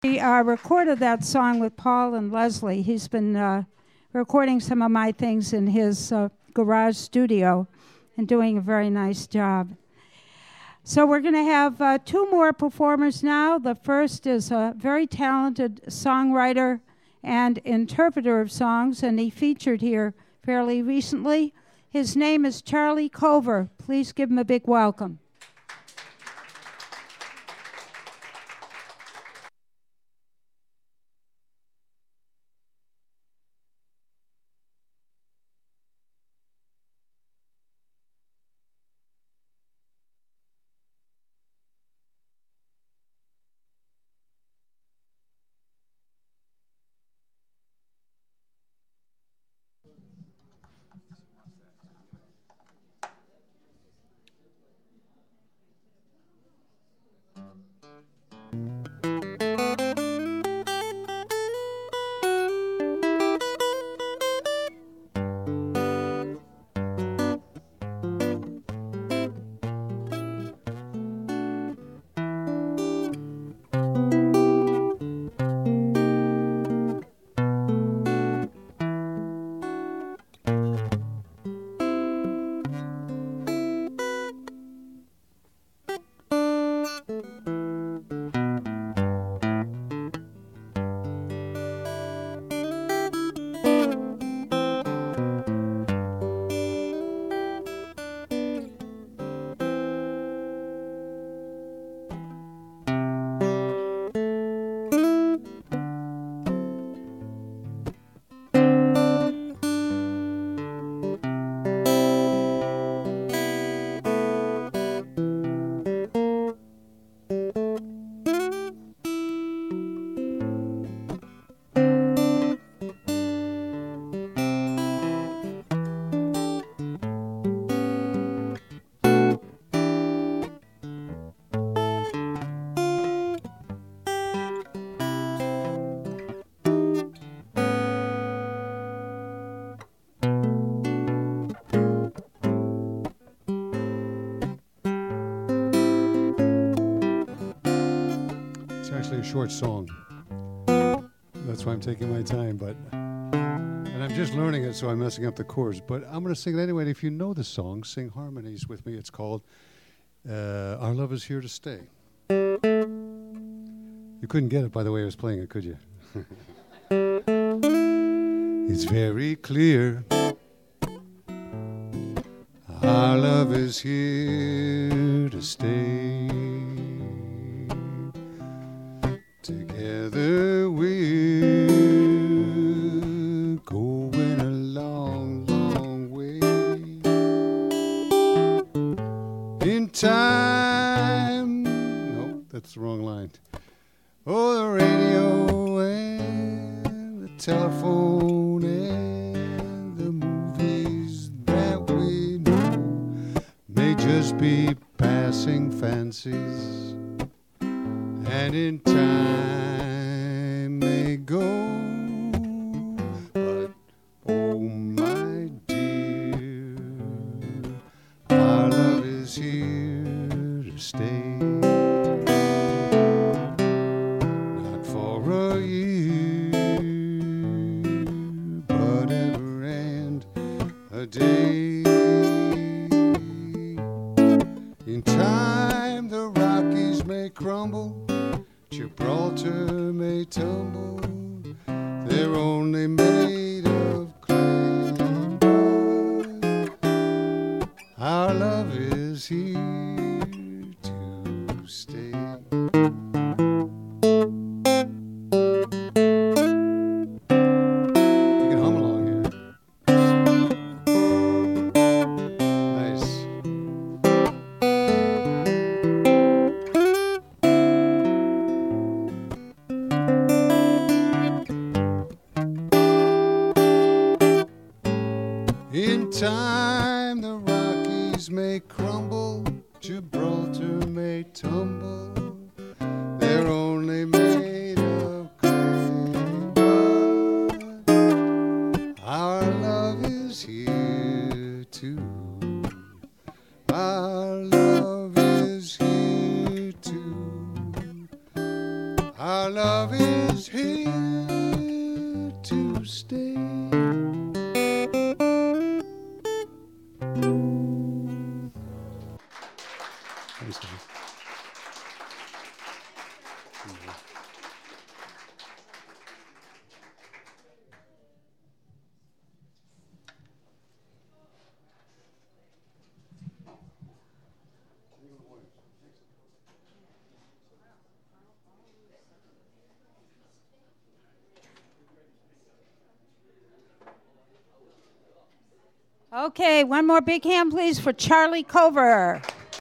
We recorded that song with Paul and Leslie. He's been recording some of my things in his garage studio and doing a very nice job. So we're going to have two more performers now. The first is a very talented songwriter and interpreter of songs, and he featured here fairly recently. His name is Charlie Cover. Please give him a big welcome. A short song. That's why I'm taking my time, and I'm just learning it, so I'm messing up the chords, but I'm going to sing it anyway. If you know the song, sing harmonies with me. It's called Our Love Is Here to Stay. You couldn't get it by the way I was playing it, could you? It's very clear our love is here to stay. Together we're going a long, long way. In time, no, that's the wrong line. Oh, the radio and the telephone and the movies that we know may just be passing fancies. And in time may go, but oh my dear, our love is here to stay. Not for a year, but ever and a day. In time the Rockies may crumble, Gibraltar may tumble, they're only made of clay. Our love is here to stay. You can hum along here. Nice. In time the Rockies may crumble, Gibraltar may tumble, they're only made of clay, but our love is here too. Our love is here too. Our love is here to stay. Thanks, guys. Okay, one more big hand, please, for Charlie Cover.